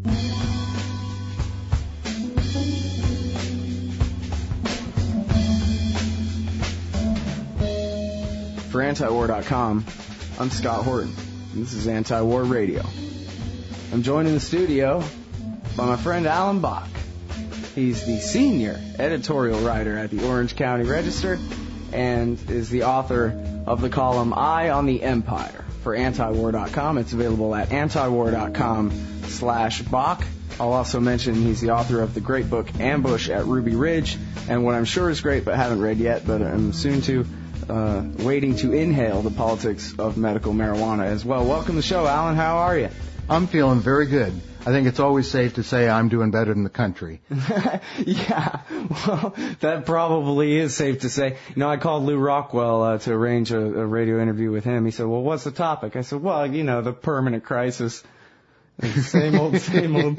For Antiwar.com, I'm Scott Horton, and this is Anti-War Radio. I'm joined in the studio by my friend Alan Bach. He's the senior editorial writer at the Orange County Register and is the author of the column Eye on the Empire for Antiwar.com. It's available at antiwar.com/Bach. I'll also mention he's the author of the great book Ambush at Ruby Ridge, and what I'm sure is great but haven't read yet, but I'm soon to, waiting to inhale the politics of medical marijuana as well. Welcome to the show, Alan. How are you? I'm feeling very good. I think it's always safe to say I'm doing better than the country. Yeah, well, that probably is safe to say. You know, I called Lou Rockwell to arrange a radio interview with him. He said, well, what's the topic? I said, well, you know, the permanent crisis. Same old, same old.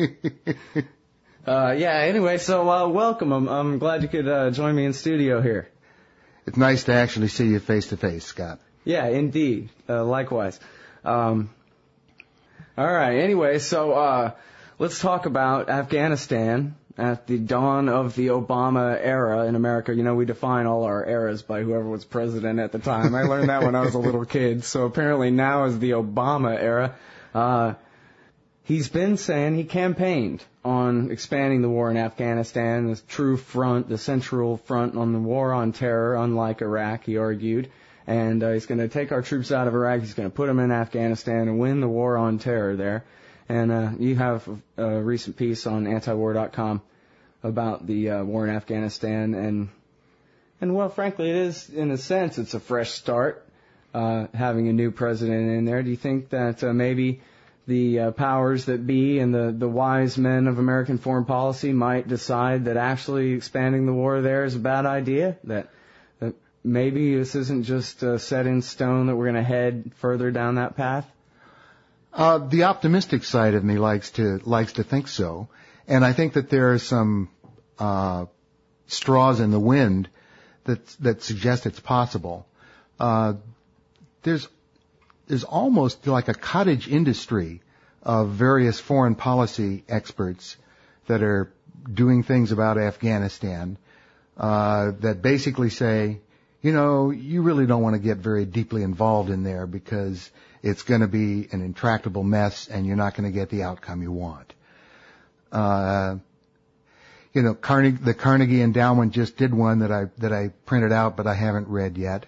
Anyway, so welcome. I'm glad you could join me in studio here. It's nice to actually see you face to face, Scott. Yeah, indeed. Likewise. All right. Anyway, so let's talk about Afghanistan at the dawn of the Obama era in America. You know, we define all our eras by whoever was president at the time. I learned that when I was a little kid. So apparently now is the Obama era. He's been saying he campaigned on expanding the war in Afghanistan, the true front, the central front on the war on terror, unlike Iraq, he argued. And he's going to take our troops out of Iraq, he's going to put them in Afghanistan and win the war on terror there. And you have a recent piece on antiwar.com about the war in Afghanistan. And well, frankly, it is, in a sense, it's a fresh start, having a new president in there. Do you think that maybe the powers that be and the wise men of American foreign policy might decide that actually expanding the war there is a bad idea? That maybe this isn't just set in stone, that we're going to head further down that path? The optimistic side of me likes to think so. And I think that there are some straws in the wind that suggest it's possible. There's almost like a cottage industry of various foreign policy experts that are doing things about Afghanistan that basically say, you know, you really don't want to get very deeply involved in there because it's going to be an intractable mess and you're not going to get the outcome you want. You know, the Carnegie Endowment just did one that I printed out, but I haven't read yet.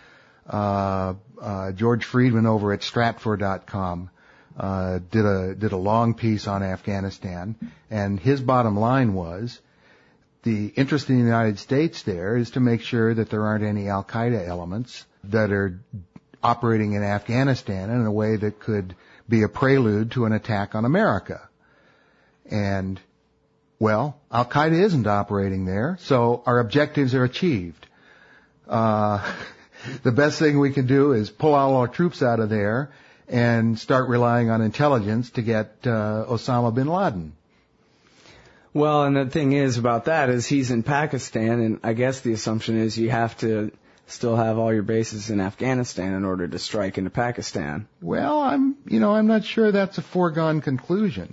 George Friedman over at Stratfor.com did a long piece on Afghanistan, and his bottom line was the interest in the United States there is to make sure that there aren't any Al-Qaeda elements that are operating in Afghanistan in a way that could be a prelude to an attack on America. And, well, Al-Qaeda isn't operating there, so our objectives are achieved. The best thing we can do is pull all our troops out of there and start relying on intelligence to get Osama bin Laden. Well, and the thing is about that is he's in Pakistan, and I guess the assumption is you have to still have all your bases in Afghanistan in order to strike into Pakistan. Well, I'm not sure that's a foregone conclusion.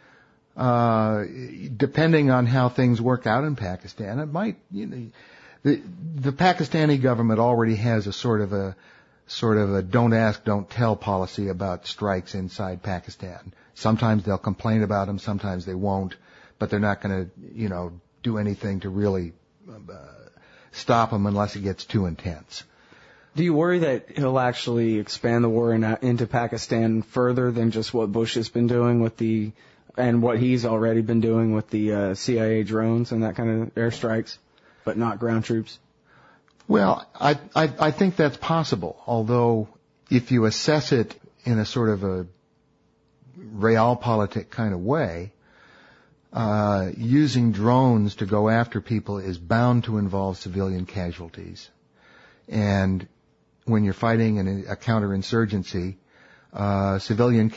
Depending on how things work out in Pakistan, it might, the Pakistani government already has a sort of a don't ask, don't tell policy about strikes inside Pakistan. Sometimes they'll complain about them, sometimes they won't, but they're not going to, do anything to really stop them unless it gets too intense. Do you worry that he'll actually expand the war into Pakistan further than just what Bush has been doing and what he's already been doing with the CIA drones and that kind of airstrikes, but not ground troops? Well, I think that's possible, although if you assess it in a sort of a realpolitik kind of way, using drones to go after people is bound to involve civilian casualties. And when you're fighting a counterinsurgency, civilian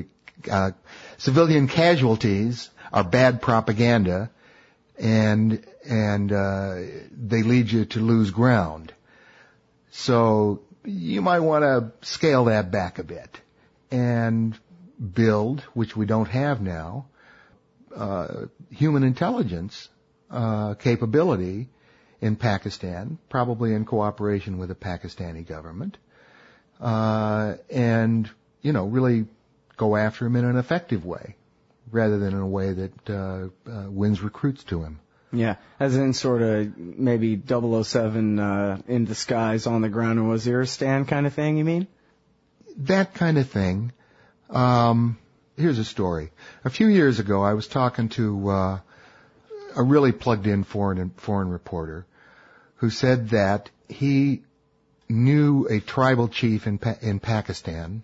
casualties are bad propaganda, and they lead you to lose ground. So you might want to scale that back a bit and build, which we don't have now, human intelligence capability in Pakistan, probably in cooperation with the Pakistani government, and really go after him in an effective way, rather than in a way that wins recruits to him. Yeah, as in sort of maybe 007 in disguise on the ground in Waziristan kind of thing, you mean? That kind of thing. Here's a story. A few years ago, I was talking to a really plugged-in foreign reporter who said that he knew a tribal chief in Pakistan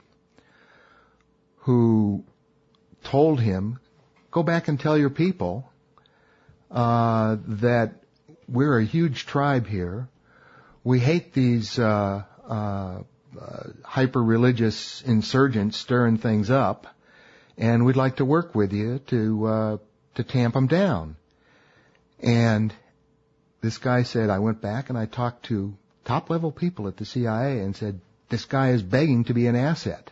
who told him, go back and tell your people that we're a huge tribe here. We hate these hyper-religious insurgents stirring things up, and we'd like to work with you to tamp them down. And this guy said, I went back and I talked to top-level people at the CIA and said, this guy is begging to be an asset.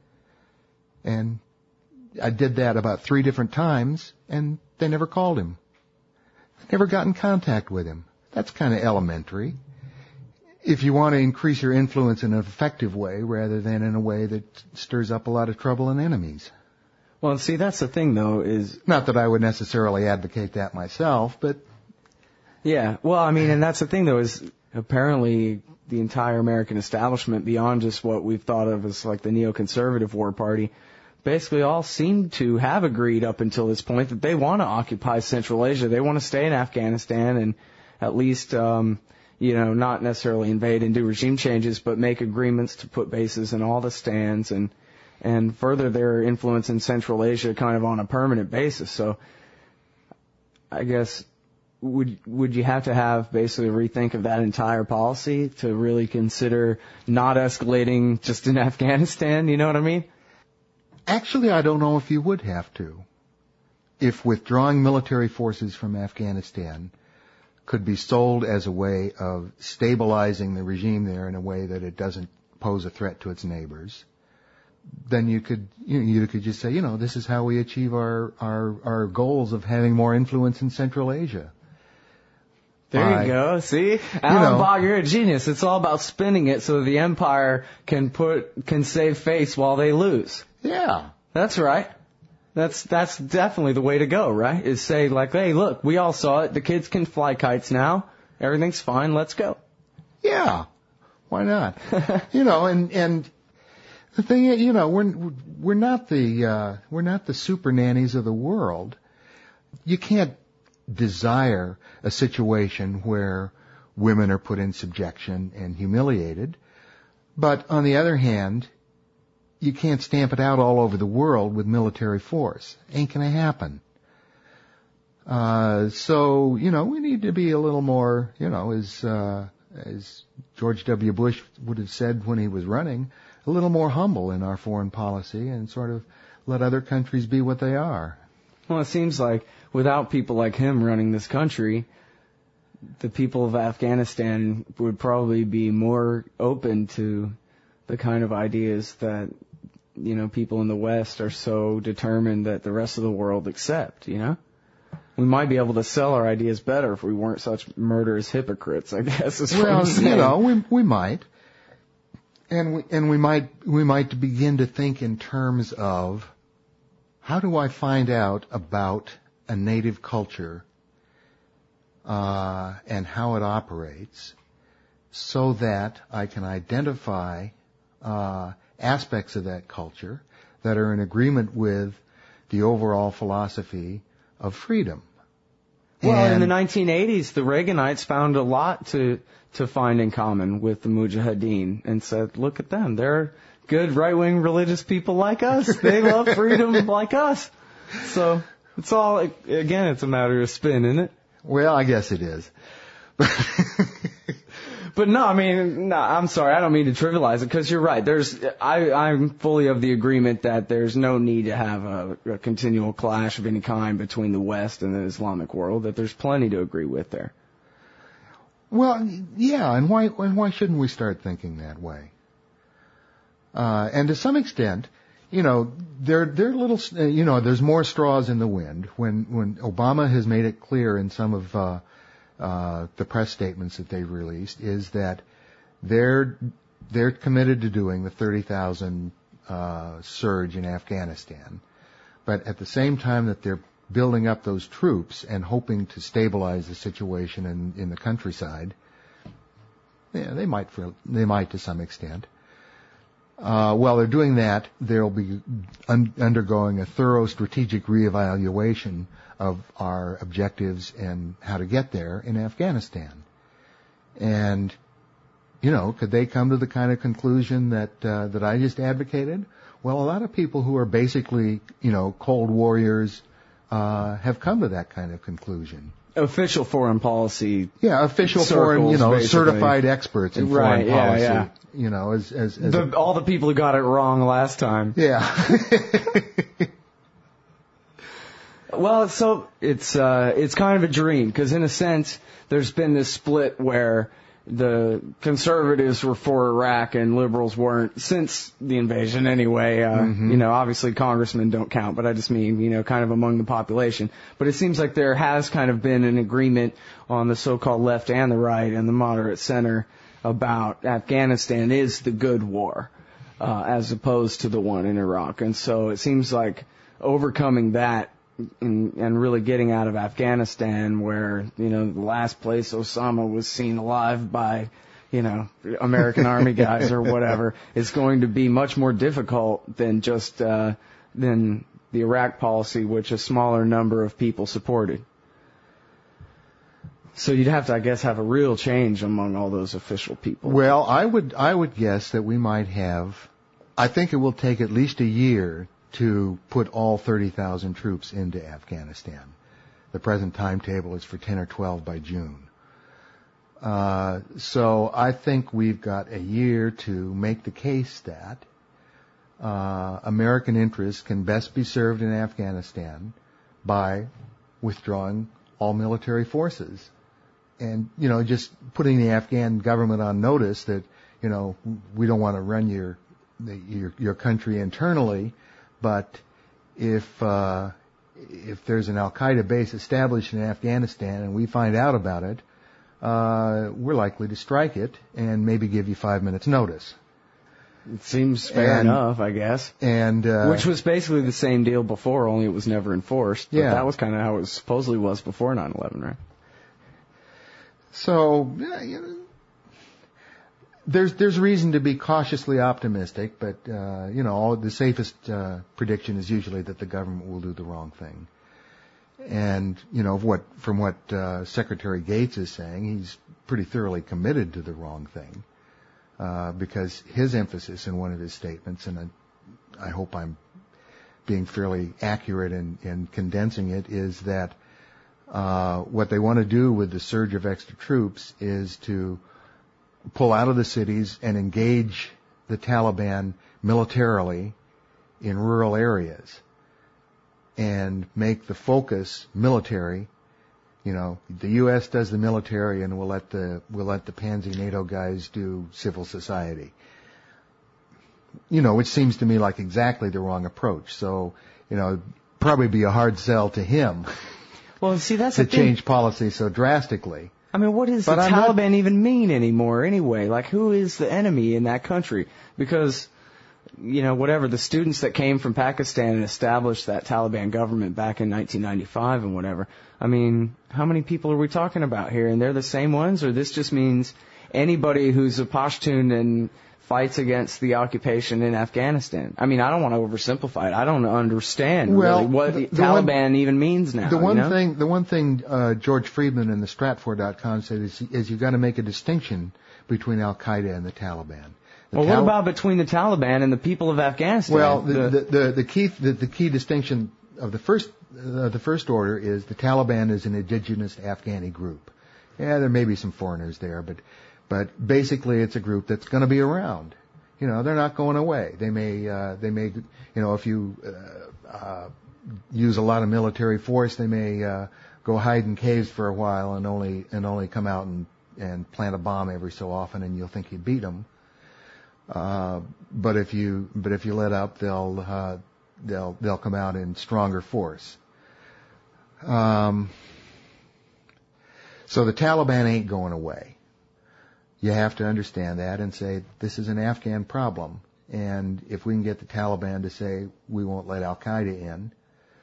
And I did that about 3 different times, and they never called him. Never got in contact with him. That's kind of elementary. If you want to increase your influence in an effective way rather than in a way that stirs up a lot of trouble and enemies. Well, see, that's the thing, though, is... Not that I would necessarily advocate that myself, but... Yeah, well, I mean, and that's the thing, though, is apparently the entire American establishment, beyond just what we've thought of as like the neoconservative war party, basically all seem to have agreed up until this point that they want to occupy Central Asia. They want to stay in Afghanistan and at least, not necessarily invade and do regime changes, but make agreements to put bases in all the stands and further their influence in Central Asia kind of on a permanent basis. So I guess would you have to have basically a rethink of that entire policy to really consider not escalating just in Afghanistan? You know what I mean? Actually, I don't know if you would have to. If withdrawing military forces from Afghanistan could be sold as a way of stabilizing the regime there in a way that it doesn't pose a threat to its neighbors, then you could just say, this is how we achieve our goals of having more influence in Central Asia. There you go. See, Alan Bach, you're a genius. It's all about spinning it so the empire can save face while they lose. Yeah, that's right. That's definitely the way to go, right? Is say like, hey, look, we all saw it. The kids can fly kites now. Everything's fine. Let's go. Yeah, why not? And the thing is, we're not the super nannies of the world. You can't desire a situation where women are put in subjection and humiliated, but on the other hand, you can't stamp it out all over the world with military force. Ain't gonna happen. So, we need to be a little more, as George W. Bush would have said when he was running, a little more humble in our foreign policy and sort of let other countries be what they are. Well, it seems like without people like him running this country, the people of Afghanistan would probably be more open to the kind of ideas that people in the West are so determined that the rest of the world accept, We might be able to sell our ideas better if we weren't such murderous hypocrites, I guess is what I'm saying. We might. And we might begin to think in terms of, how do I find out about a native culture, and how it operates so that I can identify, aspects of that culture that are in agreement with the overall philosophy of freedom. Well, in the 1980s, the Reaganites found a lot to find in common with the Mujahideen and said, look at them. They're good right-wing religious people like us. They love freedom like us. So it's all, again, it's a matter of spin, isn't it? Well, I guess it is. But no, I'm sorry, I don't mean to trivialize it, because you're right. I'm fully of the agreement that there's no need to have a continual clash of any kind between the West and the Islamic world, that there's plenty to agree with there. Well, yeah, and why shouldn't we start thinking that way? And to some extent, they're little, there's more straws in the wind. When Obama has made it clear in some of the press statements that they've released, is that they're committed to doing the 30,000 surge in Afghanistan, but at the same time that they're building up those troops and hoping to stabilize the situation in the countryside, they might to some extent. While they're doing that, they'll be undergoing a thorough strategic reevaluation of our objectives and how to get there in Afghanistan. And, could they come to the kind of conclusion that I just advocated? Well, a lot of people who are basically, cold warriors, have come to that kind of conclusion. Official foreign policy. Yeah, official circles, foreign, certified experts in foreign policy. Yeah. All the people who got it wrong last time. Yeah. Well, so it's kind of a dream, because in a sense, there's been this split where the conservatives were for Iraq and liberals weren't, since the invasion anyway. Obviously congressmen don't count, but I just mean, kind of among the population. But it seems like there has kind of been an agreement on the so-called left and the right and the moderate center about Afghanistan is the good war, as opposed to the one in Iraq. And so it seems like overcoming that and really getting out of Afghanistan, where, the last place Osama was seen alive by, American army guys or whatever, is going to be much more difficult than just, than the Iraq policy, which a smaller number of people supported. So you'd have to, I guess, have a real change among all those official people. Well, I would guess that we might have, I think it will take at least a year to put all 30,000 troops into Afghanistan. The present timetable is for 10 or 12 by June. So I think we've got a year to make the case that American interests can best be served in Afghanistan by withdrawing all military forces. And, just putting the Afghan government on notice that, we don't want to run your country internally, but if there's an Al-Qaeda base established in Afghanistan and we find out about it, we're likely to strike it and maybe give you 5 minutes notice. It seems fair enough, I guess. And which was basically the same deal before, only it was never enforced. But that was kind of how it supposedly was before 9/11, right? So, there's reason to be cautiously optimistic, but the safest prediction is usually that the government will do the wrong thing. And from what Secretary Gates is saying, he's pretty thoroughly committed to the wrong thing, because his emphasis in one of his statements, and I hope I'm being fairly accurate in condensing it, is that what they want to do with the surge of extra troops is to pull out of the cities and engage the Taliban militarily in rural areas and make the focus military. The U.S. does the military, and we'll let the pansy NATO guys do civil society. Which seems to me like exactly the wrong approach. So, probably be a hard sell to him. Well, see, that's to change policy so drastically. I mean, what does the Taliban even mean anymore anyway? Like, who is the enemy in that country? Because, whatever, the students that came from Pakistan and established that Taliban government back in 1995 and whatever, I mean, how many people are we talking about here? And they're the same ones? Or this just means anybody who's a Pashtun and fights against the occupation in Afghanistan? I mean, I don't want to oversimplify it. I don't understand really what the Taliban even means now. The one thing George Friedman in the Stratfor.com said is you've got to make a distinction between Al-Qaeda and the Taliban. What about between the Taliban and the people of Afghanistan? Well, the key distinction of the first order is the Taliban is an indigenous Afghani group. Yeah, there may be some foreigners there, but basically it's a group that's going to be around. They're not going away. They may, if you use a lot of military force, they may go hide in caves for a while and only come out and plant a bomb every so often, and you'll think you beat them. But if you let up, they'll come out in stronger force. So the Taliban ain't going away. You have to understand that and say this is an Afghan problem. And if we can get the Taliban to say we won't let Al-Qaeda in,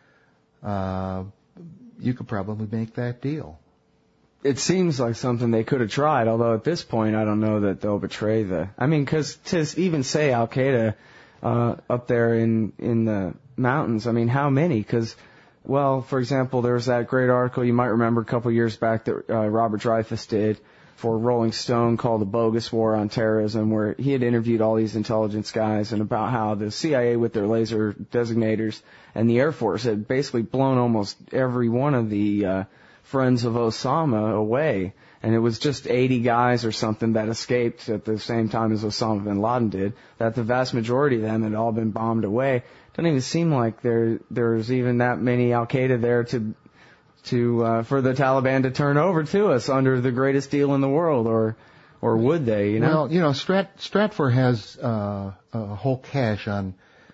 you could probably make that deal. It seems like something they could have tried, although at this point I don't know that they'll betray because to even say Al-Qaeda up there in the mountains, I mean, how many? Because, well, for example, there was that great article you might remember a couple of years back that Robert Dreyfuss did for Rolling Stone called The Bogus War on Terrorism, where he had interviewed all these intelligence guys and about how the CIA with their laser designators and the Air Force had basically blown almost every one of the friends of Osama away. And it was just 80 guys or something that escaped at the same time as Osama bin Laden did, that the vast majority of them had all been bombed away. Doesn't even seem like there's even that many Al-Qaeda there to for the Taliban to turn over to us under the greatest deal in the world, or would they, you know? Well, Stratfor has a whole cache on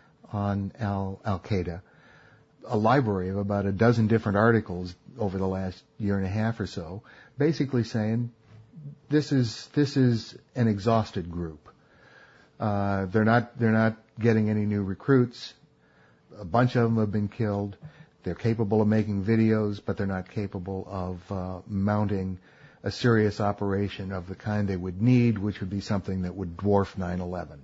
Al-Qaeda, a library of about a dozen different articles over the last year and a half or so, basically saying this is an exhausted group. They're not getting any new recruits. A bunch of them have been killed. They're capable of making videos, but they're not capable of mounting a serious operation of the kind they would need, which would be something that would dwarf 9/11.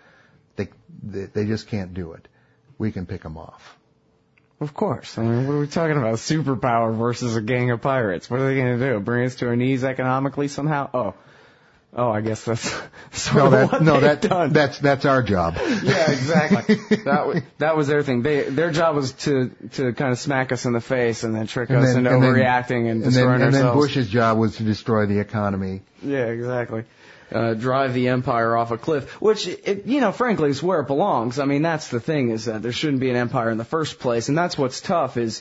They just can't do it. We can pick them off. Of course. I mean, what are we talking about? Superpower versus a gang of pirates. What are they going to do? Bring us to our knees economically somehow? Oh, I guess that's sort of what they've done. That's our job. Yeah, exactly. That was their thing. Their job was to kind of smack us in the face and then trick us into overreacting and destroying ourselves. And then Bush's job was to destroy the economy. Yeah, exactly. Drive the empire off a cliff, which, frankly, is where it belongs. I mean, that's the thing, is that there shouldn't be an empire in the first place, and that's what's tough is,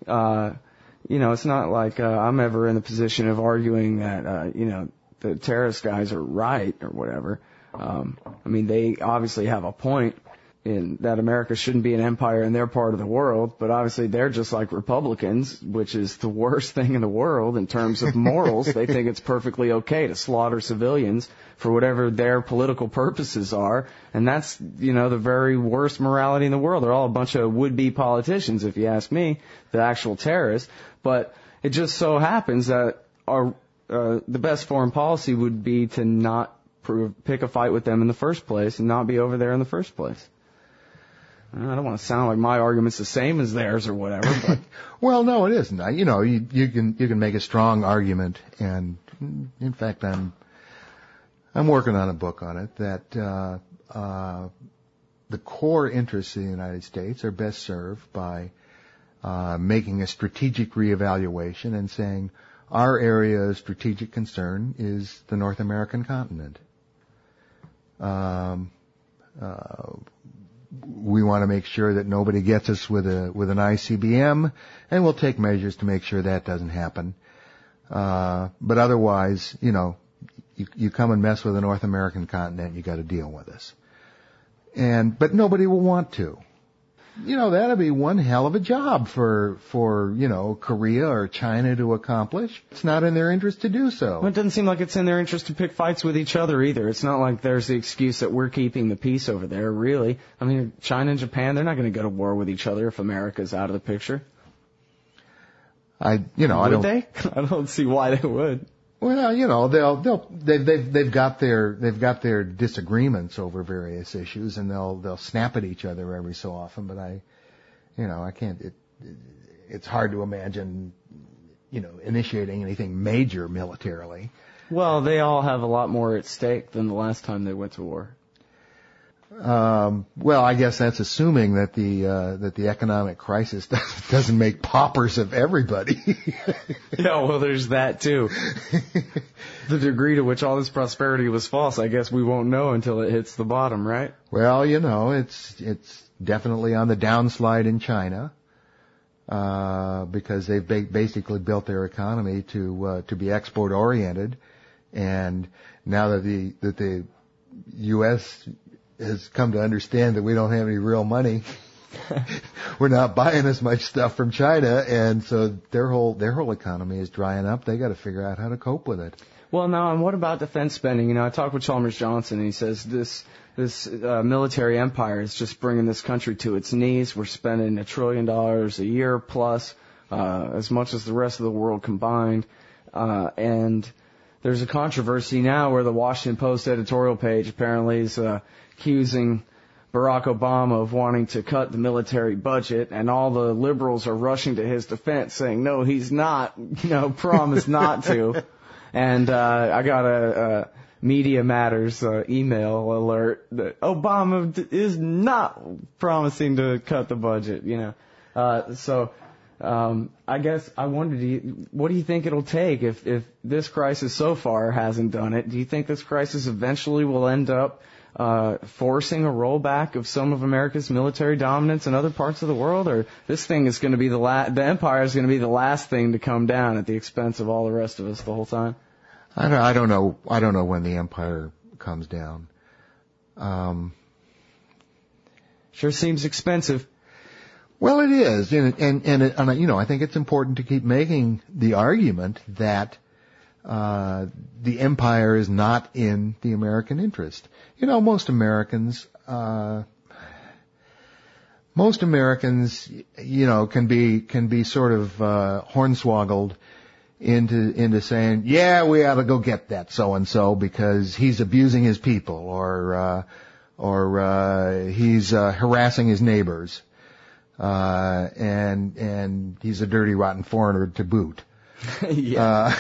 it's not like I'm ever in the position of arguing that, the terrorist guys are right or whatever. I mean, they obviously have a point in that America shouldn't be an empire in their part of the world, but obviously they're just like Republicans, which is the worst thing in the world in terms of morals. They think it's perfectly okay to slaughter civilians for whatever their political purposes are, and that's, the very worst morality in the world. They're all a bunch of would-be politicians, if you ask me, the actual terrorists. But it just so happens that the best foreign policy would be to not pick a fight with them in the first place and not be over there in the first place. I don't want to sound like my argument's the same as theirs or whatever, but well, no, it isn't. You can make a strong argument, and in fact, I'm working on a book on it that the core interests of the United States are best served by making a strategic reevaluation and saying our area of strategic concern is the North American continent. We want to make sure that nobody gets us with an ICBM, and we'll take measures to make sure that doesn't happen. But otherwise, you come and mess with the North American continent, you got to deal with us. But nobody will want to. That'll be one hell of a job for Korea or China to accomplish. It's not in their interest to do so. Well, it doesn't seem like it's in their interest to pick fights with each other either. It's not like there's the excuse that we're keeping the peace over there, really. I mean, China and Japan, they're not going to go to war with each other if America's out of the picture. Would they? I don't see why they would. Well, they've got their disagreements over various issues, and they'll snap at each other every so often. But I can't. It's hard to imagine, initiating anything major militarily. Well, they all have a lot more at stake than the last time they went to war. Well, I guess that's assuming that the economic crisis doesn't make paupers of everybody. Yeah, well, there's that too. The degree to which all this prosperity was false, I guess we won't know until it hits the bottom, right? Well, it's definitely on the downslide in China, because they've basically built their economy to be export oriented, and now that U.S. has come to understand that we don't have any real money. We're not buying as much stuff from China, and so their whole economy is drying up. They got to figure out how to cope with it. Well, now, and what about defense spending? You know, I talked with Chalmers Johnson, and he says this military empire is just bringing this country to its knees. We're spending $1 trillion a year plus, as much as the rest of the world combined. And there's a controversy now where the Washington Post editorial page apparently is accusing Barack Obama of wanting to cut the military budget, and all the liberals are rushing to his defense saying, no, he's not, promised not to. And I got a Media Matters email alert that Obama is not promising to cut the budget, I guess I wondered, what do you think it'll take if this crisis so far hasn't done it? Do you think this crisis eventually will end up forcing a rollback of some of America's military dominance in other parts of the world, or this thing is going to be the empire is going to be the last thing to come down at the expense of all the rest of us the whole time? I don't know when the empire comes down. Sure seems expensive. Well, it is, and I think it's important to keep making the argument that the empire is not in the American interest. Most Americans, can be sort of hornswoggled into saying, yeah, we ought to go get that so and so because he's abusing his people, or he's harassing his neighbors, and he's a dirty, rotten foreigner to boot. Yeah.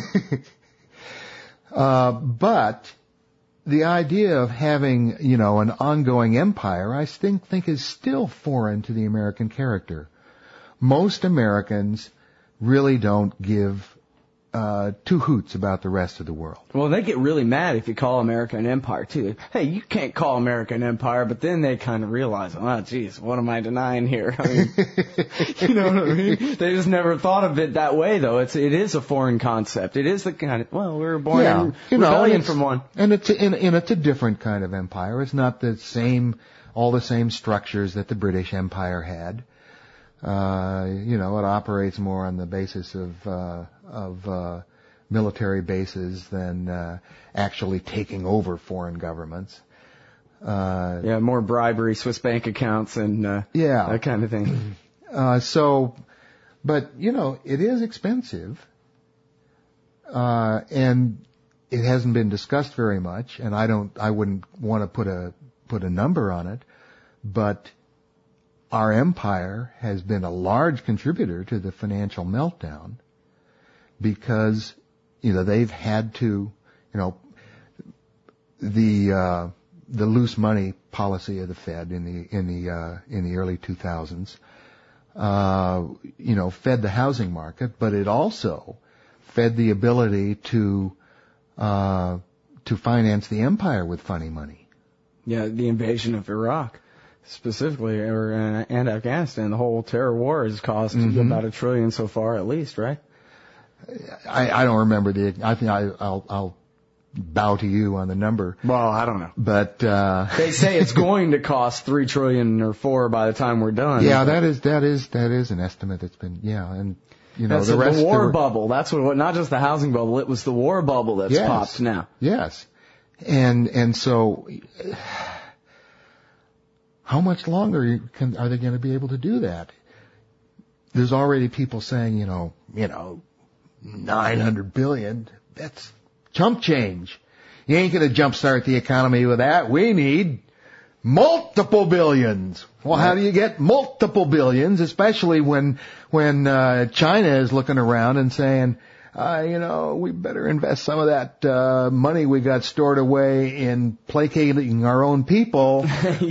But the idea of having, an ongoing empire, I think is still foreign to the American character. Most Americans really don't give two hoots about the rest of the world. Well, they get really mad if you call America an empire, too. Hey, you can't call America an empire, but then they kind of realize, oh, geez, what am I denying here? I mean, you know what I mean? They just never thought of it that way, though. It is a foreign concept. It is the kind of, we were born in rebellion from one. And it's a different kind of empire. It's not all the same structures that the British Empire had. It operates more on the basis of military bases than actually taking over foreign governments. More bribery, Swiss bank accounts, and that kind of thing. But it is expensive, and it hasn't been discussed very much. And I wouldn't want to put a number on it, but our empire has been a large contributor to the financial meltdown because, they've had to, the loose money policy of the Fed in the early 2000s, fed the housing market, but it also fed the ability to finance the empire with funny money. Yeah, the invasion of Iraq. Specifically, and Afghanistan, the whole terror war has cost about $1 trillion so far, at least, right? I don't remember I think I'll bow to you on the number. Well, I don't know, but they say it's going to cost $3 trillion or $4 by the time we're done. Yeah, that is an estimate that's been and that's the rest the war bubble. That's what not just the housing bubble. It was the war bubble that's popped now. Yes, and so. How much longer are they going to be able to do that? There's already people saying, 900 billion, that's chump change. You ain't going to jumpstart the economy with that. We need multiple billions. Well, how do you get multiple billions, especially when China is looking around and saying, we better invest some of that money we got stored away in placating our own people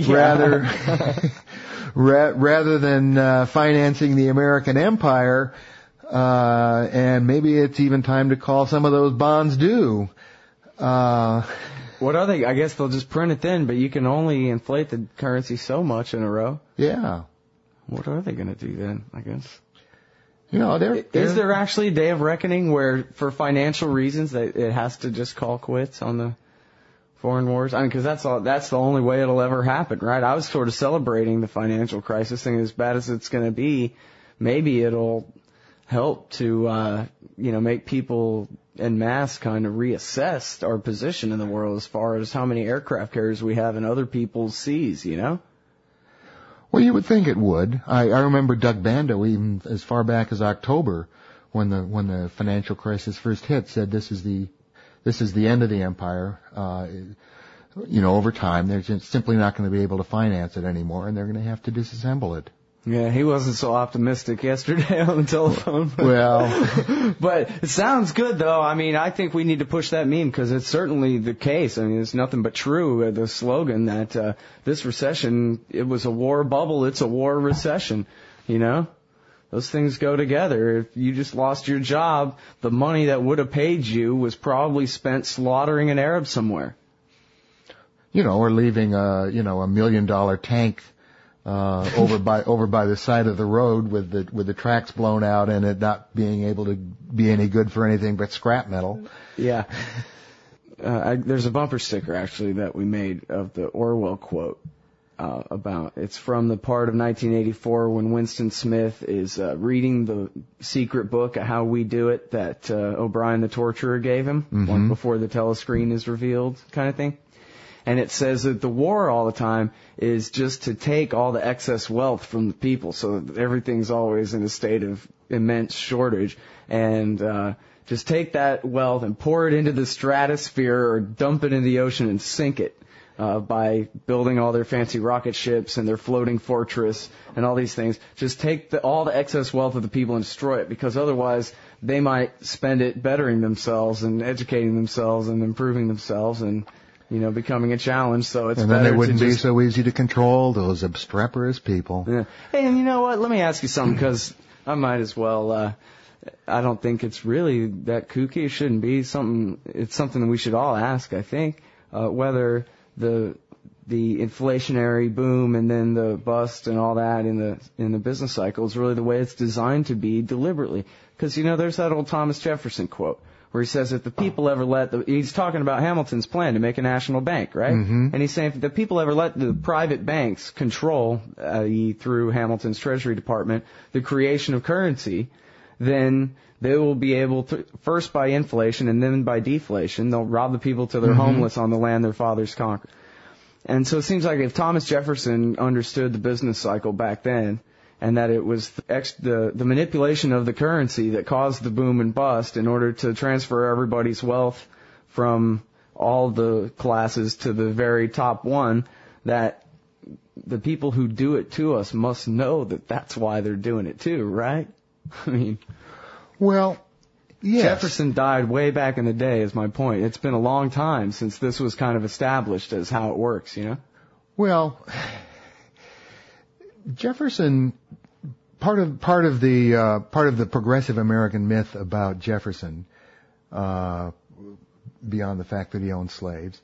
rather than financing the American empire. And maybe it's even time to call some of those bonds due. What are they? I guess they'll just print it then, but you can only inflate the currency so much in a row. Yeah. What are they going to do then, I guess? Is there actually a day of reckoning where, for financial reasons, it has to just call quits on the Foreign wars? I mean, because that's the only way it'll ever happen, right? I was sort of celebrating the financial crisis, thinking as bad as it's going to be, maybe it'll help to, make people en masse kind of reassess our position in the world as far as how many aircraft carriers we have in other people's seas, Well, you would think it would. I remember Doug Bando, even as far back as October, when the financial crisis first hit, said this is the end of the empire. Over time, they're just simply not going to be able to finance it anymore, and they're going to have to disassemble it. Yeah, he wasn't so optimistic yesterday on the telephone. Well, but it sounds good, though. I mean, I think we need to push that meme because it's certainly the case. I mean, it's nothing but true, the slogan that this recession, it was a war bubble, it's a war recession, Those things go together. If you just lost your job, the money that would have paid you was probably spent slaughtering an Arab somewhere. Or leaving a $1 million tank over by the side of the road with the tracks blown out and it not being able to be any good for anything but scrap metal. Yeah. There's a bumper sticker actually that we made of the Orwell quote it's from the part of 1984 when Winston Smith is reading the secret book, How We Do It, that O'Brien the torturer gave him, one before the telescreen is revealed kind of thing. And it says that the war all the time is just to take all the excess wealth from the people so that everything's always in a state of immense shortage. And just take that wealth and pour it into the stratosphere or dump it in the ocean and sink it by building all their fancy rocket ships and their floating fortress and all these things. Just take all the excess wealth of the people and destroy it, because otherwise they might spend it bettering themselves and educating themselves and improving themselves and becoming a challenge. So it's and then they wouldn't be so easy to control, those obstreperous people. Yeah. Hey, and you know what? Let me ask you something, because I might as well. I don't think it's really that kooky. It shouldn't be something. It's something that we should all ask. I think whether the inflationary boom and then the bust and all that in the business cycle is really the way it's designed to be deliberately. Because there's that old Thomas Jefferson quote, where he says if the people ever he's talking about Hamilton's plan to make a national bank, right? Mm-hmm. And he's saying if the people ever let the private banks control, through Hamilton's Treasury Department, the creation of currency, then they will be able to, first by inflation and then by deflation, they'll rob the people till they're homeless on the land their fathers conquered. And so it seems like if Thomas Jefferson understood the business cycle back then, and that it was the manipulation of the currency that caused the boom and bust in order to transfer everybody's wealth from all the classes to the very top one, that the people who do it to us must know that that's why they're doing it too, right? I mean, well, yes. Jefferson died way back in the day, is my point. It's been a long time since this was kind of established as how it works, Well, Jefferson, part of the progressive American myth about Jefferson, beyond the fact that he owned slaves,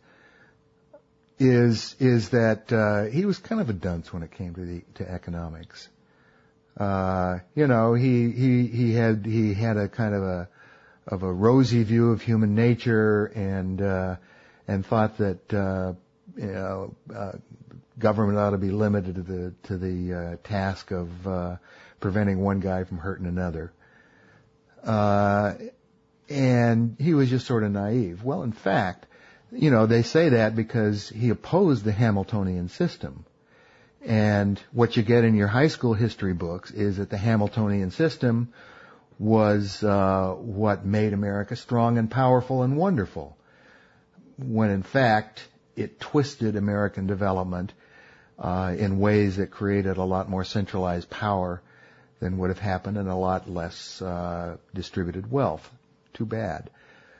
is that he was kind of a dunce when it came to economics. He had a kind of a rosy view of human nature and thought that government ought to be limited to the task of preventing one guy from hurting another. And he was just sort of naive. Well, in fact, they say that because he opposed the Hamiltonian system. And what you get in your high school history books is that the Hamiltonian system was what made America strong and powerful and wonderful, when in fact it twisted American development in ways that created a lot more centralized power than would have happened and a lot less distributed wealth. Too bad.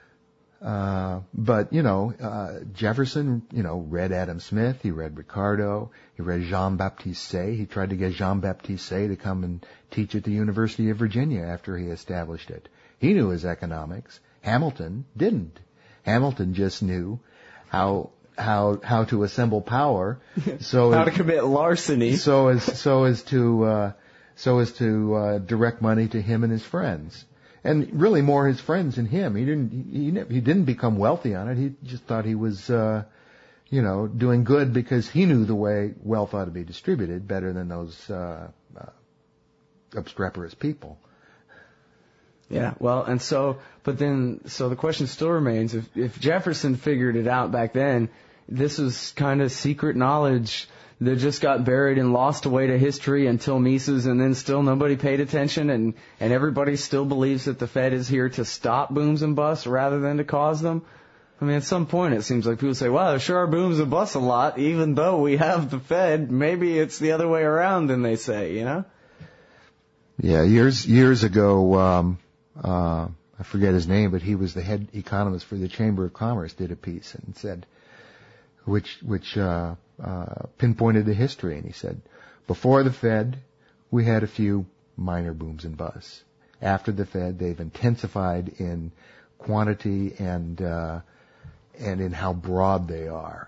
But Jefferson, read Adam Smith, he read Ricardo, he read Jean-Baptiste Say. He tried to get Jean-Baptiste Say to come and teach at the University of Virginia after he established it. He knew his economics. Hamilton didn't. Hamilton just knew how to assemble power. So how to commit larceny. So as to direct money to him and his friends. And really more his friends than him. He didn't become wealthy on it. He just thought he was doing good because he knew the way wealth ought to be distributed better than those obstreperous people. Yeah, well, so the question still remains, if Jefferson figured it out back then, this was kind of secret knowledge that just got buried and lost away to history until Mises, and then still nobody paid attention, and everybody still believes that the Fed is here to stop booms and busts rather than to cause them. I mean, at some point it seems like people say, well, there sure are booms and busts a lot, even though we have the Fed. Maybe it's the other way around than they say, Yeah, years ago, I forget his name, but he was the head economist for the Chamber of Commerce, did a piece and said, which pinpointed the history, and he said, before the Fed, we had a few minor booms and busts. After the Fed, they've intensified in quantity and in how broad they are.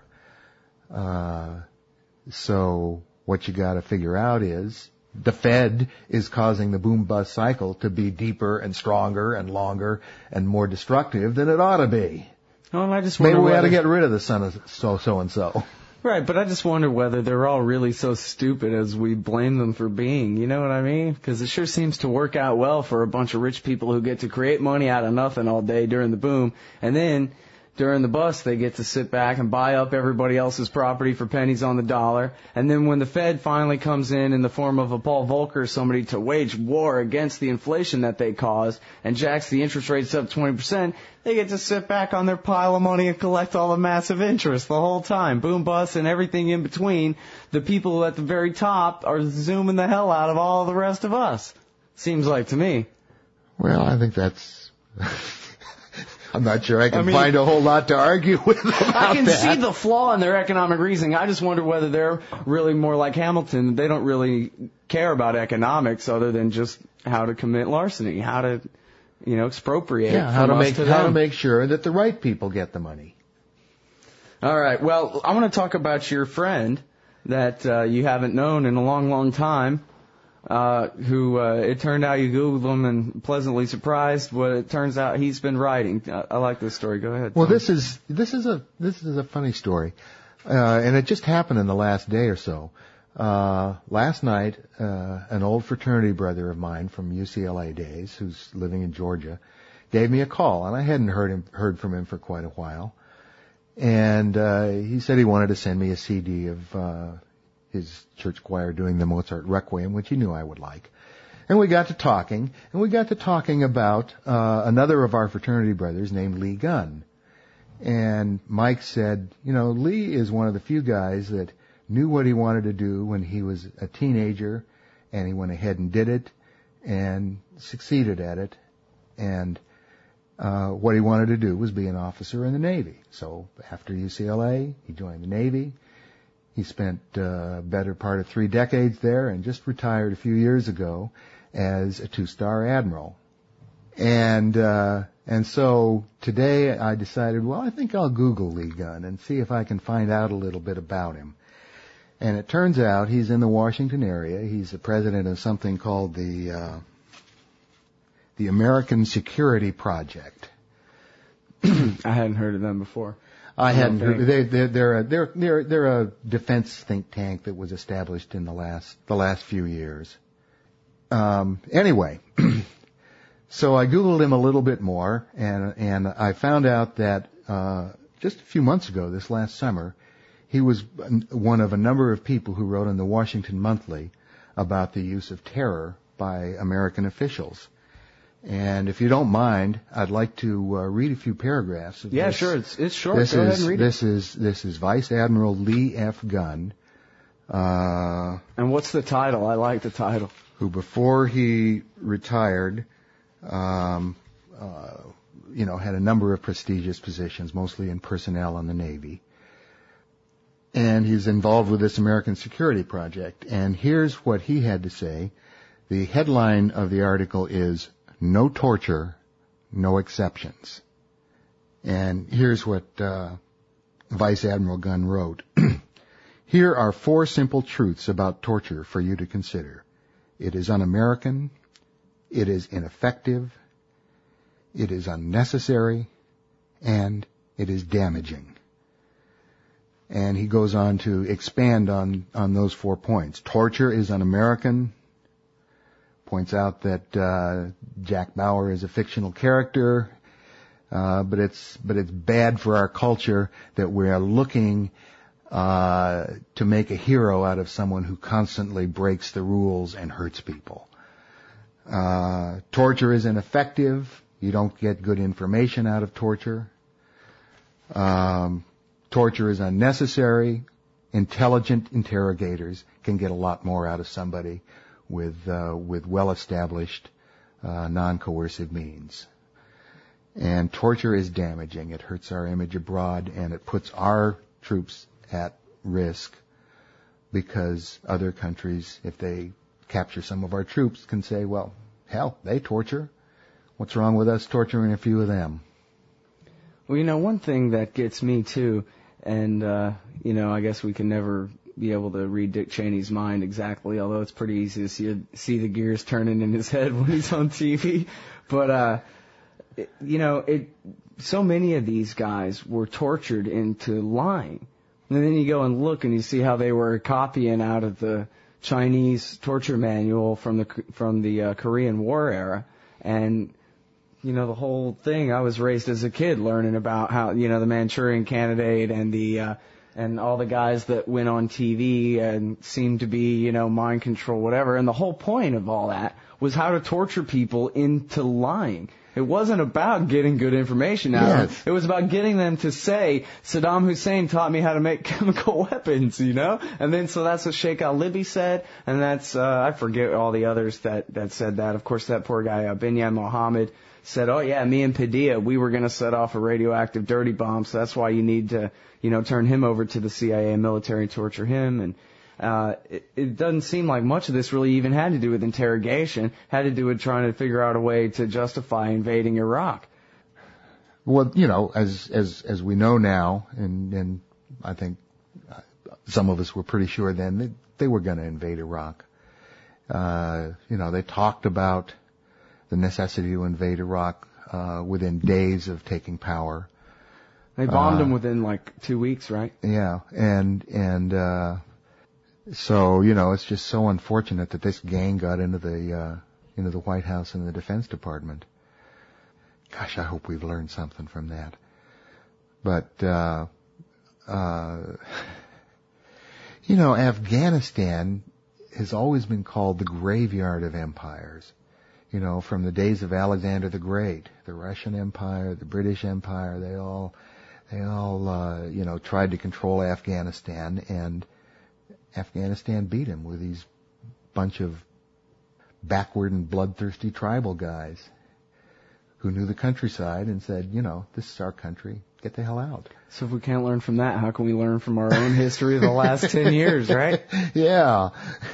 So what you got to figure out is the Fed is causing the boom-bust cycle to be deeper and stronger and longer and more destructive than it ought to be. Well, I just maybe we ought to get rid of the son of so-and-so. Right, but I just wonder whether they're all really so stupid as we blame them for being. You know what I mean? Because it sure seems to work out well for a bunch of rich people who get to create money out of nothing all day during the boom, and then during the bust, they get to sit back and buy up everybody else's property for pennies on the dollar. And then when the Fed finally comes in the form of a Paul Volcker or somebody to wage war against the inflation that they caused and jacks the interest rates up 20%, they get to sit back on their pile of money and collect all the massive interest the whole time. Boom, bust, and everything in between. The people at the very top are zooming the hell out of all the rest of us. Seems like to me. Well, I think that's... I'm not sure I can find a whole lot to argue with about that. I can see the flaw in their economic reasoning. I just wonder whether they're really more like Hamilton. They don't really care about economics other than just how to commit larceny, how to, expropriate. Yeah, how to make sure that the right people get the money. All right. Well, I want to talk about your friend that you haven't known in a long, long time. Who it turned out you Googled him and pleasantly surprised what it turns out he's been writing. I like this story. Go ahead. Well, this is a funny story, and it just happened in the last day or so. Last night, an old fraternity brother of mine from UCLA days, who's living in Georgia, gave me a call, and I hadn't heard from him for quite a while. And he said he wanted to send me a CD of his church choir doing the Mozart Requiem, which he knew I would like. And we got to talking about another of our fraternity brothers named Lee Gunn. And Mike said, Lee is one of the few guys that knew what he wanted to do when he was a teenager, and he went ahead and did it and succeeded at it. And what he wanted to do was be an officer in the Navy. So after UCLA, he joined the Navy. He spent better part of 3 decades there and just retired a few years ago as a 2-star admiral. And so today I decided, well, I think I'll Google Lee Gunn and see if I can find out a little bit about him. And it turns out he's in the Washington area. He's the president of something called the American Security Project. I hadn't heard of them before. I hadn't. They're a defense think tank that was established in the last few years. Anyway, so I Googled him a little bit more, and I found out that just a few months ago, this last summer, he was one of a number of people who wrote in the Washington Monthly about the use of terror by American officials. And if you don't mind, I'd like to read a few paragraphs of this. Yeah, sure. It's short. Go ahead and read it. This is Vice Admiral Lee F. Gunn. And what's the title? I like the title. Who, before he retired, had a number of prestigious positions, mostly in personnel in the Navy. And he's involved with this American Security Project. And here's what he had to say. The headline of the article is, "No torture, no exceptions." And here's what Vice Admiral Gunn wrote. "Here are 4 simple truths about torture for you to consider. It is un-American, it is ineffective, it is unnecessary, and it is damaging." And he goes on to expand on those 4 points. Torture is un-American. Points out that Jack Bauer is a fictional character, but it's bad for our culture that we are looking to make a hero out of someone who constantly breaks the rules and hurts people. Torture is ineffective. You don't get good information out of torture. Torture is unnecessary. Intelligent interrogators can get a lot more out of somebody with well-established non-coercive means. And torture is damaging. It hurts our image abroad, and it puts our troops at risk because other countries, if they capture some of our troops, can say, well, hell, they torture. What's wrong with us torturing a few of them? Well, one thing that gets me, too, and, I guess we can never be able to read Dick Cheney's mind exactly, although it's pretty easy to see the gears turning in his head when he's on TV. But, so many of these guys were tortured into lying. And then you go and look and you see how they were copying out of the Chinese torture manual from the Korean War era. And, the whole thing, I was raised as a kid learning about how, the Manchurian Candidate and and all the guys that went on TV and seemed to be, mind control, whatever. And the whole point of all that was how to torture people into lying. It wasn't about getting good information out of them. It was about getting them to say, Saddam Hussein taught me how to make chemical weapons, And then, so that's what Sheikh al-Libi said, and that's, I forget all the others that said that. Of course, that poor guy, Binyan Mohammed, said, oh yeah, me and Padilla, we were going to set off a radioactive dirty bomb, so that's why you need to, turn him over to the CIA military and torture him. And it doesn't seem like much of this really even had to do with interrogation, had to do with trying to figure out a way to justify invading Iraq. Well, as we know now, and I think some of us were pretty sure then that they were going to invade Iraq. They talked about the necessity to invade Iraq within days of taking power. They bombed them within 2 weeks, right? Yeah, so, it's just so unfortunate that this gang got into the White House and the Defense Department. Gosh, I hope we've learned something from that. But, Afghanistan has always been called the graveyard of empires. From the days of Alexander the Great, the Russian Empire, the British Empire, they all tried to control Afghanistan, and Afghanistan beat him with these bunch of backward and bloodthirsty tribal guys who knew the countryside and said, this is our country, get the hell out. So if we can't learn from that, how can we learn from our own history of the last 10 years, right? Yeah.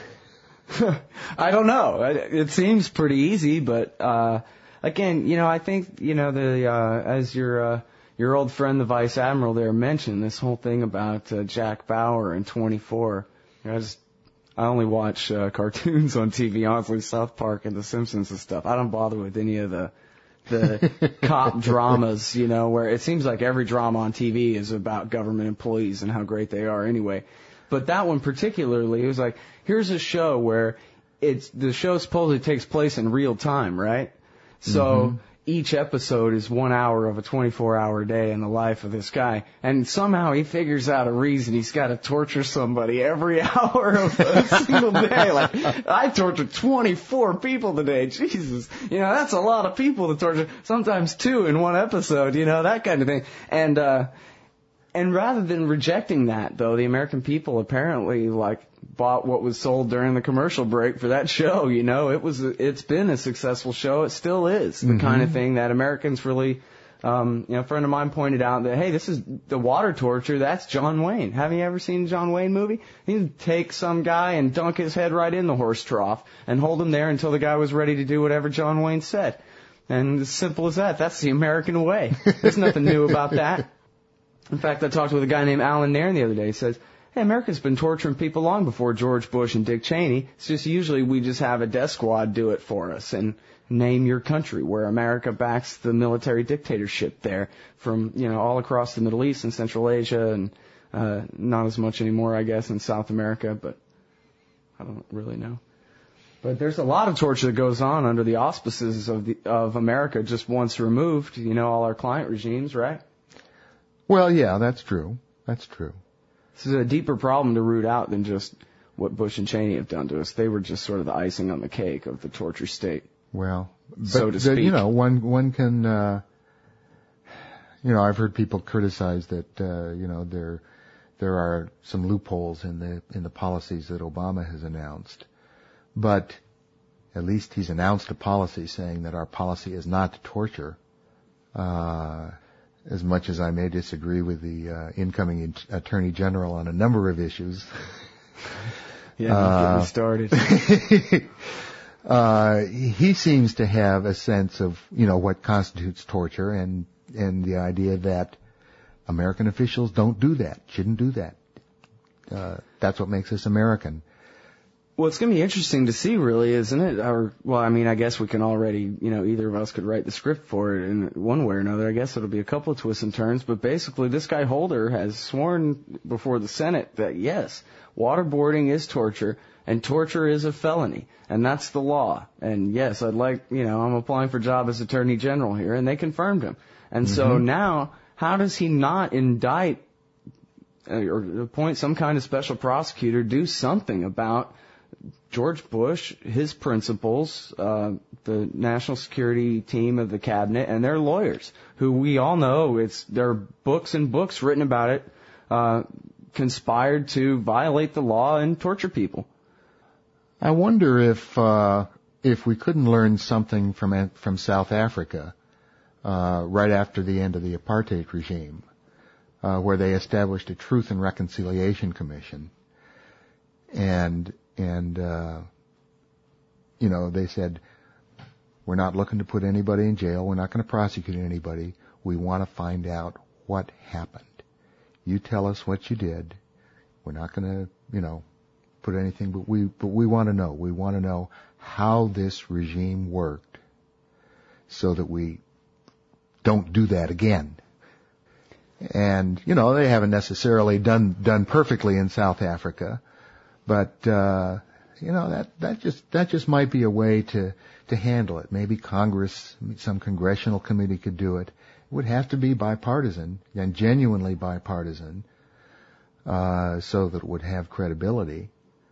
I don't know. It seems pretty easy, but, again, I think, as your old friend, the Vice Admiral there mentioned, this whole thing about Jack Bauer and 24. I only watch cartoons on TV, honestly, South Park and The Simpsons and stuff. I don't bother with any of the cop dramas, where it seems like every drama on TV is about government employees and how great they are anyway. But that one particularly, it was like, here's a show where the show supposedly takes place in real time, right? So each episode is 1 hour of a 24-hour day in the life of this guy. And somehow he figures out a reason he's got to torture somebody every hour of a single day. I tortured 24 people today. Jesus. That's a lot of people to torture. Sometimes 2 in one episode, that kind of thing. And rather than rejecting that, though, the American people apparently, bought what was sold during the commercial break for that show, it's been a successful show. It still is the kind of thing that Americans really, a friend of mine pointed out that, hey, this is the water torture. That's John Wayne. Have you ever seen a John Wayne movie? He'd take some guy and dunk his head right in the horse trough and hold him there until the guy was ready to do whatever John Wayne said. And as simple as that. That's the American way. There's nothing new about that. In fact, I talked with a guy named Alan Nairn the other day. He says, hey, America's been torturing people long before George Bush and Dick Cheney. It's just usually we just have a death squad do it for us and name your country, where America backs the military dictatorship there from, all across the Middle East and Central Asia and Not as much anymore, I guess, in South America, but I don't really know. But there's a lot of torture that goes on under the auspices of America just once removed, all our client regimes, right? Well, yeah, that's true. That's true. This is a deeper problem to root out than just what Bush and Cheney have done to us. They were just sort of the icing on the cake of the torture state. Well, so to speak. One can, I've heard people criticize that, there are some loopholes in the policies that Obama has announced. But at least he's announced a policy saying that our policy is not to torture. As much as I may disagree with the incoming Attorney General on a number of issues. Yeah, get me started. He seems to have a sense of, what constitutes torture and the idea that American officials don't do that, shouldn't do that. That's what makes us American. Well, it's going to be interesting to see, really, isn't it? I guess we can already, either of us could write the script for it in one way or another. I guess it'll be a couple of twists and turns, but basically this guy Holder has sworn before the Senate that, yes, waterboarding is torture, and torture is a felony, and that's the law. And yes, I'm applying for a job as Attorney General here, and they confirmed him. And so now, how does he not indict or appoint some kind of special prosecutor, do something about George Bush, his principals, the national security team of the cabinet, and their lawyers, who we all know there are books and books written about it, conspired to violate the law and torture people. I wonder if we couldn't learn something from South Africa, right after the end of the apartheid regime, where they established a Truth and Reconciliation Commission, and they said, we're not looking to put anybody in jail. We're not going to prosecute anybody. We want to find out what happened. You tell us what you did. We're not going to, put anything, but we want to know. We want to know how this regime worked so that we don't do that again. And, they haven't necessarily done perfectly in South Africa. But, that just might be a way to handle it. Maybe Congress, some congressional committee could do it. It would have to be bipartisan and genuinely bipartisan, so that it would have credibility.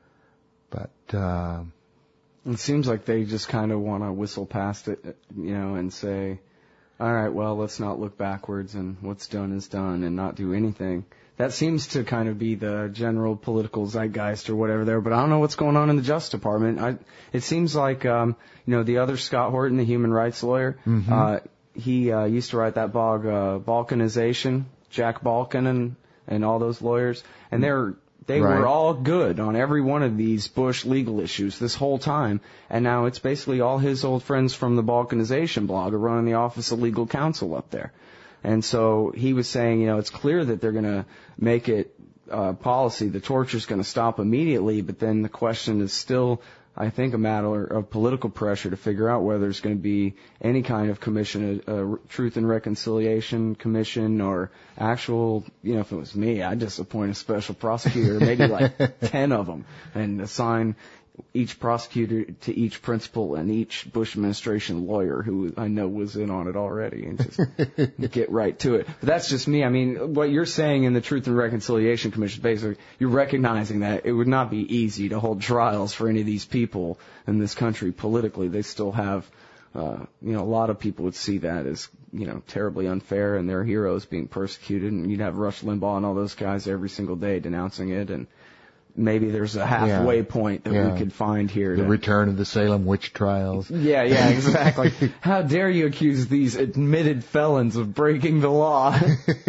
But, it seems like they just kind of want to whistle past it, and say, all right, well, let's not look backwards and what's done is done and not do anything. That seems to kind of be the general political zeitgeist or whatever there, but I don't know what's going on in the Justice Department. It seems like, the other Scott Horton, the human rights lawyer, he used to write that blog, Balkanization, Jack Balkan and all those lawyers, and they were all good on every one of these Bush legal issues this whole time, and now it's basically all his old friends from the Balkanization blog are running the Office of Legal Counsel up there. And so he was saying, it's clear that they're going to make it policy. The torture is going to stop immediately, but then the question is still, I think, a matter of political pressure to figure out whether there's going to be any kind of commission, a Truth and Reconciliation Commission, or actual, if it was me, I'd just appoint a special prosecutor, maybe like 10 of them, and assign each prosecutor to each principal and each Bush administration lawyer who I know was in on it already, and just get right to it. But that's just me. I mean, what you're saying in the Truth and Reconciliation Commission, basically, you're recognizing that it would not be easy to hold trials for any of these people in this country politically. They still have, a lot of people would see that as, terribly unfair, and their heroes being persecuted, and you'd have Rush Limbaugh and all those guys every single day denouncing it, and maybe there's a halfway point that we could find here. The return of the Salem witch trials. Yeah, exactly. How dare you accuse these admitted felons of breaking the law?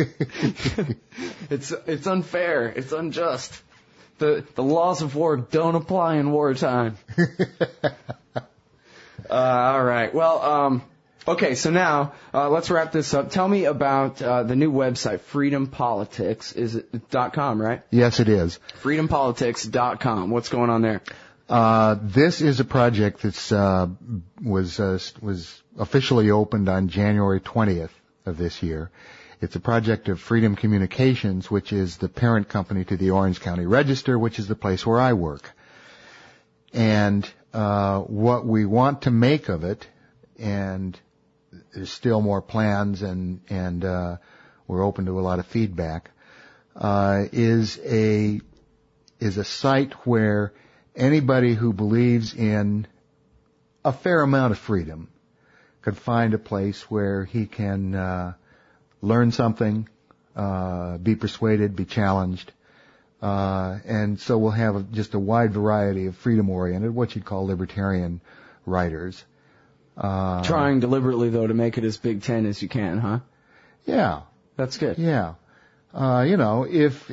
It's unfair. It's unjust. The laws of war don't apply in wartime. All right. Well, okay, so now let's wrap this up. Tell me about the new website, freedompolitics. Is it .com, right? Yes, it is. freedompolitics.com. What's going on there? This is a project that was officially opened on January 20th of this year. It's a project of Freedom Communications, which is the parent company to the Orange County Register, which is the place where I work. And what we want to make of it, and there's still more plans, and we're open to a lot of feedback, is a site where anybody who believes in a fair amount of freedom could find a place where he can learn something, be persuaded, be challenged. And so we'll have just a wide variety of freedom-oriented, what you'd call libertarian writers. Trying deliberately, though, to make it as Big Ten as you can, huh? Yeah. That's good. Yeah. If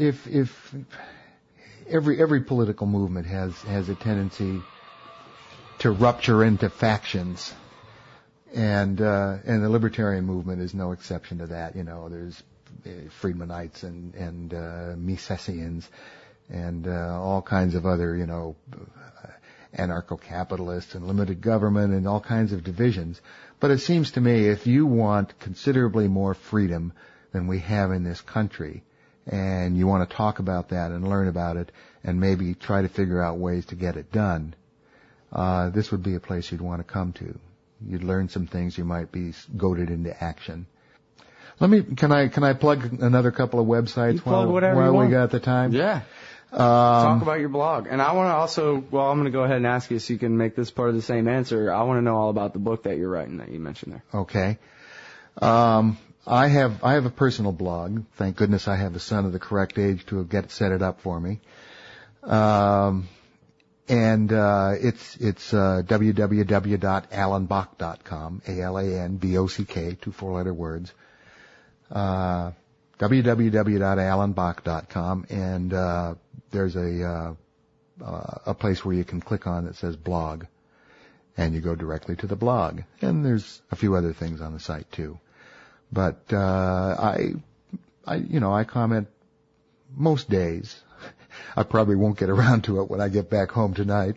every political movement has a tendency to rupture into factions, and the libertarian movement is no exception to that. There's Friedmanites and Misesians and all kinds of other, anarcho-capitalists and limited government and all kinds of divisions. But it seems to me if you want considerably more freedom than we have in this country, and you want to talk about that and learn about it and maybe try to figure out ways to get it done, this would be a place you'd want to come to. You'd learn some things, you might be goaded into action. Can I plug another couple of websites while we got the time? Yeah. Talk about your blog. And I want to also, I'm going to go ahead and ask you so you can make this part of the same answer. I want to know all about the book that you're writing that you mentioned there. Okay. I have a personal blog. Thank goodness I have a son of the correct age to set it up for me. It's www.alanbock.com, ALANBOCK, 2 4-letter words. www.alanbock.com, and there's a place where you can click on that says blog, and you go directly to the blog. And there's a few other things on the site too. But I comment most days. I probably won't get around to it when I get back home tonight,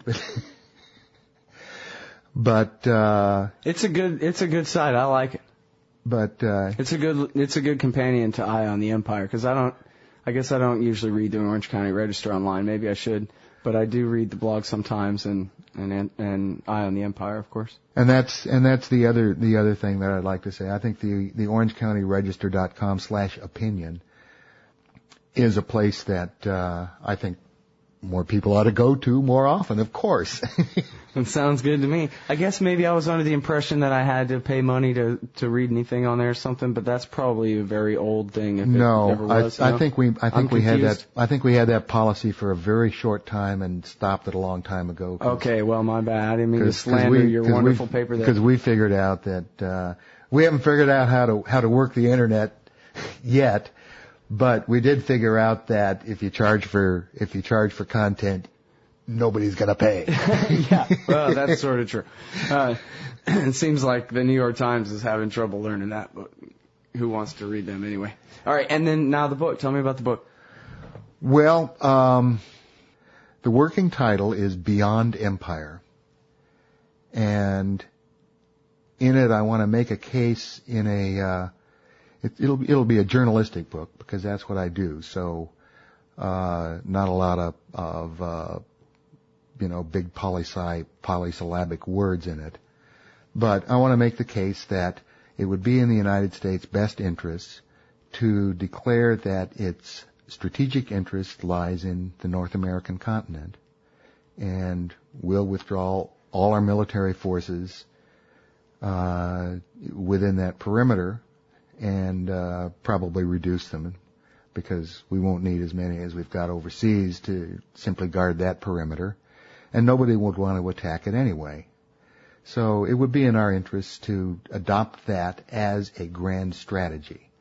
but it's a good site. I like it. But it's a good companion to Eye on the Empire, because I guess I don't usually read the Orange County Register online. Maybe I should, but I do read the blog sometimes, and Eye on the Empire, of course. And that's the other thing that I'd like to say. I think the orangecountyregister.com/opinion is a place that I think more people ought to go to more often, of course. It sounds good to me. I guess maybe I was under the impression that I had to pay money to read anything on there or something, but that's probably a very old thing. If no, it ever was, I think we had that policy for a very short time and stopped it a long time ago. Okay, well, my bad. I didn't mean to slander your wonderful paper there. Because we figured out that we haven't figured out how to work the internet yet. But we did figure out that if you charge for content, nobody's going to pay. Yeah, well, that's sort of true. It seems like the New York Times is having trouble learning that, but who wants to read them anyway? All right, and then now the book. Tell me about the book. Well, the working title is Beyond Empire. And in it, I want to make a case in a... It'll be a journalistic book because that's what I do. So, not a lot of big polysyllabic words in it. But I want to make the case that it would be in the United States' best interests to declare that its strategic interest lies in the North American continent, and we'll withdraw all our military forces within that perimeter, and probably reduce them, because we won't need as many as we've got overseas to simply guard that perimeter, and nobody would want to attack it anyway. So it would be in our interests to adopt that as a grand strategy,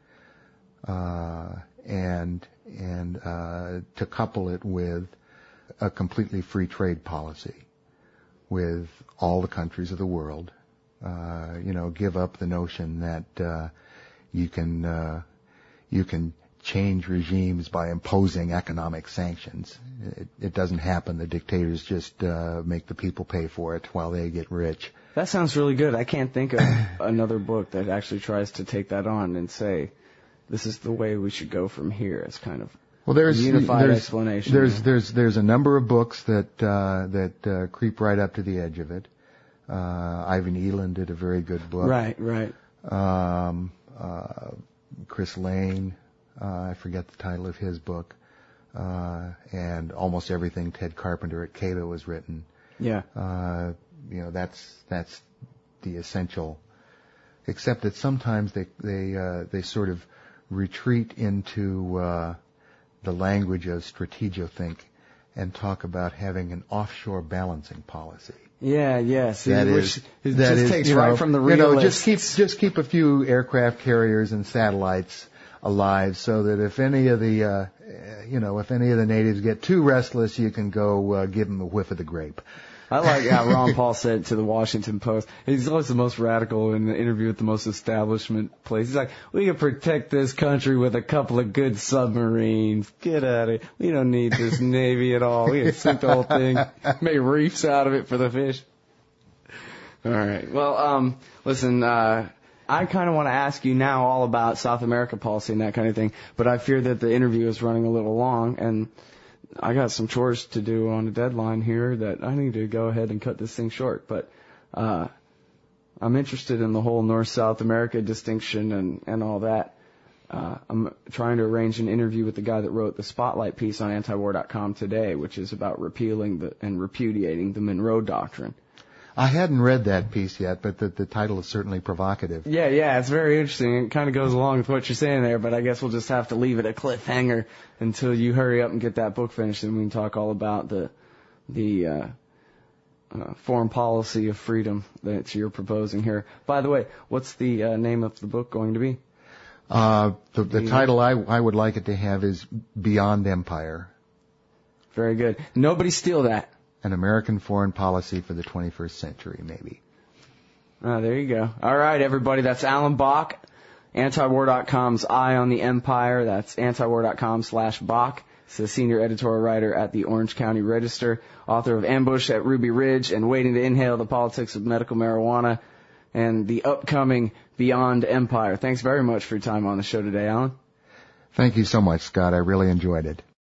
and to couple it with a completely free trade policy with all the countries of the world. Give up the notion that you can change regimes by imposing economic sanctions. It doesn't happen. The dictators just make the people pay for it while they get rich. That sounds really good. I can't think of another book that actually tries to take that on and say, this is the way we should go from here. It's kind of there's a unified explanation. There's a number of books that creep right up to the edge of it. Ivan Eland did a very good book. Right. Chris Lane, I forget the title of his book, and almost everything Ted Carpenter at Cato has written. Yeah. That's the essential. Except that sometimes they sort of retreat into the language of strategothink and talk about having an offshore balancing policy. Yeah. See, which takes right from the realist. Just keep a few aircraft carriers and satellites alive, so that if any of the natives get too restless, you can go give them a whiff of the grape. I like how Ron Paul said to the Washington Post. He's always the most radical in the interview with the most establishment place. He's like, we can protect this country with a couple of good submarines. Get out of it. We don't need this Navy at all. We can sink the whole thing, make reefs out of it for the fish. All right. Well, listen, I kind of want to ask you now all about South America policy and that kind of thing, but I fear that the interview is running a little long, and I got some chores to do on a deadline here that I need to go ahead and cut this thing short. But I'm interested in the whole North-South America distinction and all that. I'm trying to arrange an interview with the guy that wrote the Spotlight piece on antiwar.com today, which is about repealing and repudiating the Monroe Doctrine. I hadn't read that piece yet, but the title is certainly provocative. Yeah, it's very interesting. It kind of goes along with what you're saying there, but I guess we'll just have to leave it a cliffhanger until you hurry up and get that book finished, and we can talk all about the foreign policy of freedom that you're proposing here. By the way, what's the name of the book going to be? The title I would like it to have is Beyond Empire. Very good. Nobody steal that. An American foreign policy for the 21st century, maybe. There you go. All right, everybody. That's Alan Bach, Antiwar.com's Eye on the Empire. That's Antiwar.com/Bach. He's the senior editorial writer at the Orange County Register, author of Ambush at Ruby Ridge and Waiting to Inhale, the Politics of Medical Marijuana, and the upcoming Beyond Empire. Thanks very much for your time on the show today, Alan. Thank you so much, Scott. I really enjoyed it.